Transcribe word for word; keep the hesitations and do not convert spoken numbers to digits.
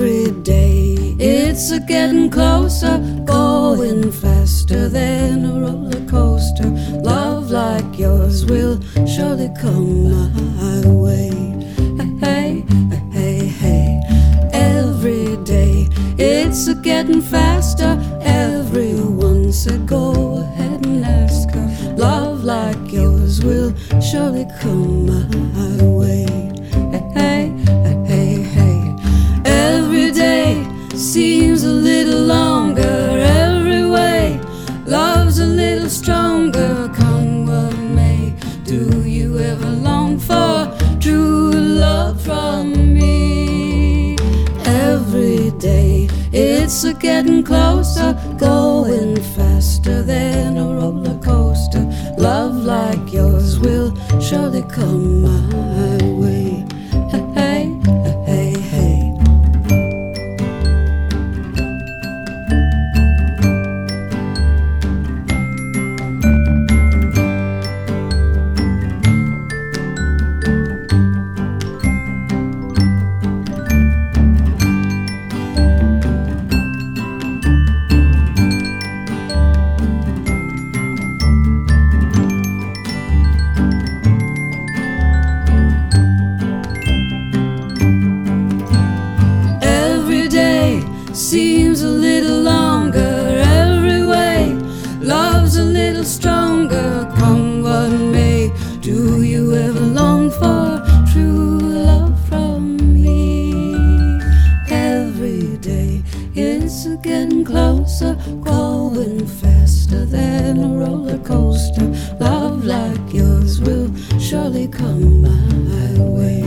Every day it's a getting closer, going faster than a roller coaster. Love like yours will surely come my way. Hey, hey, hey. Every day it's a getting faster. Everyone said go ahead and ask her. Love like yours will surely come my way. Hey, hey, hey, hey. Every day seems a little longer. Every way love's a little stronger. Come what may, do you ever long for true love from me? Every day it's a getting closer, going faster than a roller coaster. Love like yours will surely come my way. Hey, hey, hey, hey. Seems a little longer. Every way love's a little stronger. Come what may, do you ever long for true love from me? Every day it's getting closer, going faster than a roller coaster. Love like yours will surely come my way.